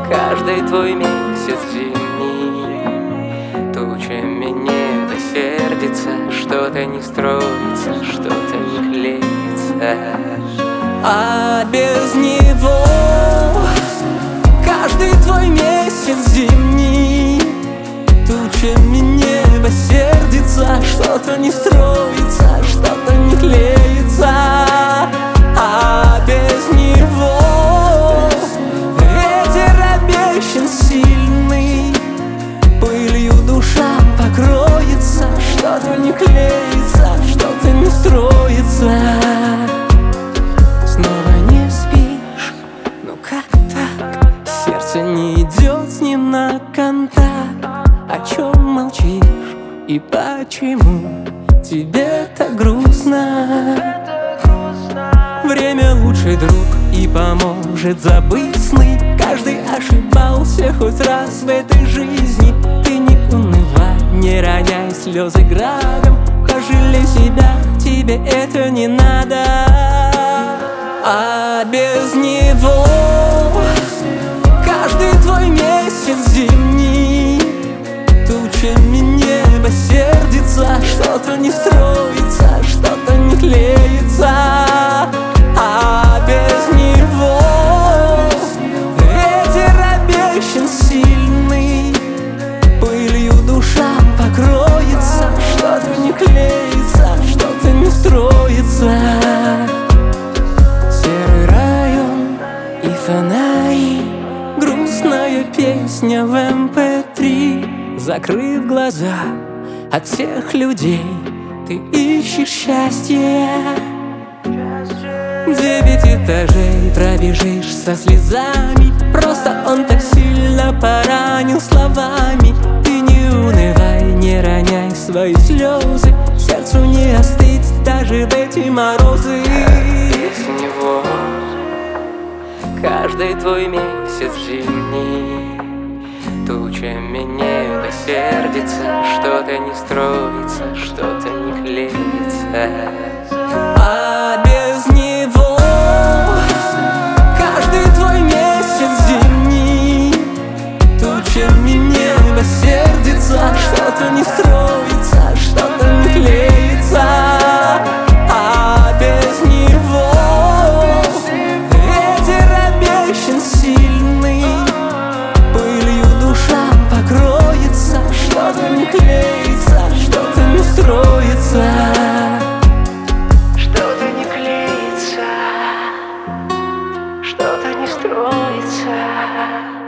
Каждый твой месяц зимний тучами небо сердится, что-то не строится, что-то не клеится. А без него каждый твой месяц зимний тучами небо сердится, что-то не строится, что-то не клеится. А без него ветер обещан сильный, пылью душа покроется, что-то не клеится, что-то не строится. Снова не спишь, ну как так? Сердце не идет с ним на контакт. О чем молчишь и почему тебе так грустно? Время лучший друг и поможет забыть сны. Каждый ошибался хоть раз в этой жизни. Ты не унывай, не роняй слезы градом. Пожалей себя, тебе это не надо. А без него каждый твой месяц зимний тучами небо сердится, что-то не строится, что-то не клеится. А без него ветер обещан сильный, пылью душа покроется, что-то не клеится, что-то не строится. Серый район и фонари, грустная песня в MP3. Закрыв глаза от всех людей, ты ищешь счастье. 9 этажей пробежишь со слезами, просто он так сильно поранил словами. Ты не унывай, не роняй свои слезы, сердцу не остыть даже в эти морозы. Без него каждый твой месяц зимний тучами небо сердится, что-то не строится, что-то не клеится. А без него каждый твой месяц зимний тучами небо сердится, что-то не строится, что-то не клеится. А без него ветер обещан сильный, пылью душа покроется, что-то не клеится, что-то не строится. Что-то не клеится, что-то не строится.